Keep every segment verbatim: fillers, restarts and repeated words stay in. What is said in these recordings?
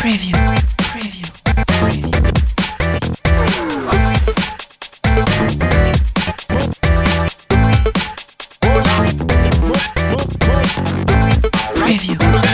Preview. Preview. Preview. Preview.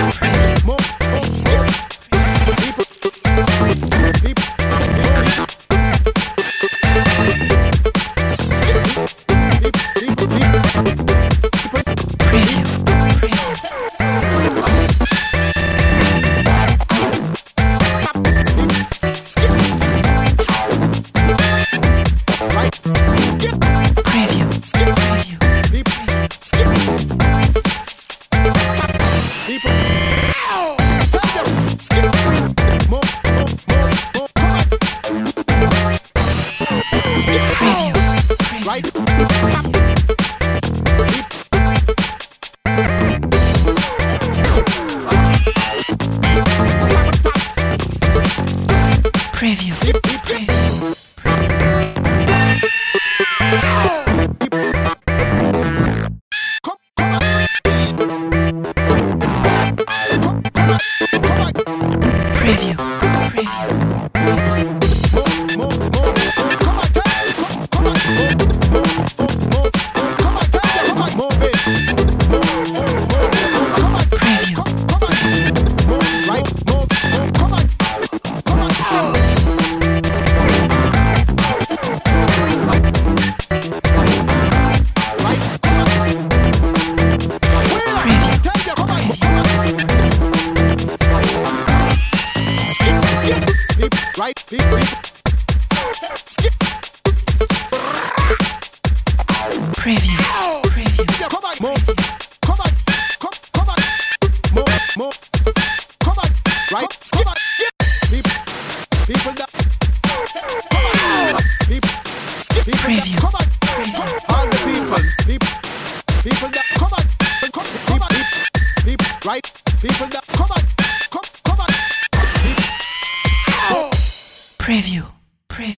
Preview. Preview. Right, preview. Preview. Come on, move. Come on, come, come on, move, move. Come on, right, come on. People, people that. People, people come on. All the people, people, people that come on, come, come on. People, right, people that come on, come, come on. Preview.